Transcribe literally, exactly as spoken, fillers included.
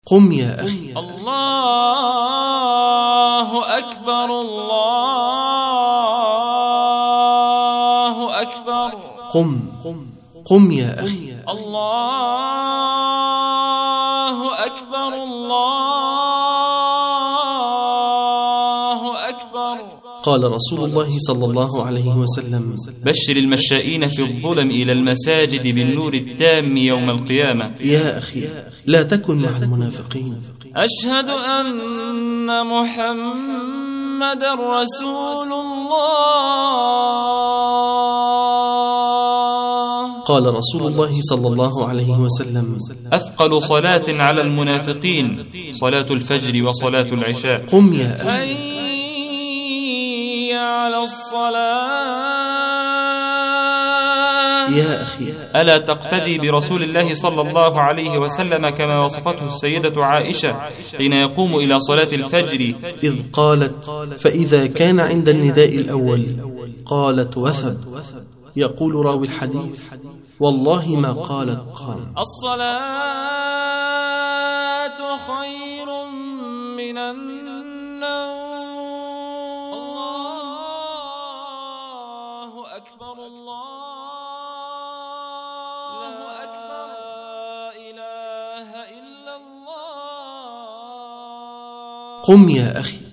قم يا أخي. الله أكبر الله أكبر. قم قم يا أخي. الله أكبر الله أكبر. قال رسول الله صلى الله عليه وسلم: بشر المشائين في الظلم إلى المساجد بالنور التام يوم القيامة. يا أخي لا تكن مع المنافقين. أشهد أن محمد رسول الله. قال رسول الله صلى الله عليه وسلم: أثقل صلاة على المنافقين صلاة الفجر وصلاة العشاء. قم يا أخي. على الصلاة. يا أخي ألا تقتدي برسول الله صلى الله عليه وسلم كما وصفته السيدة عائشة حين يقوم إلى صلاة الفجر إذ قالت: فإذا كان عند النداء الأول قالت وثب. يقول راوي الحديث: والله ما قالت قال. الصلاة خير من النوم. الله أكبر الله أكبر. لا إله إلا الله. قم يا أخي.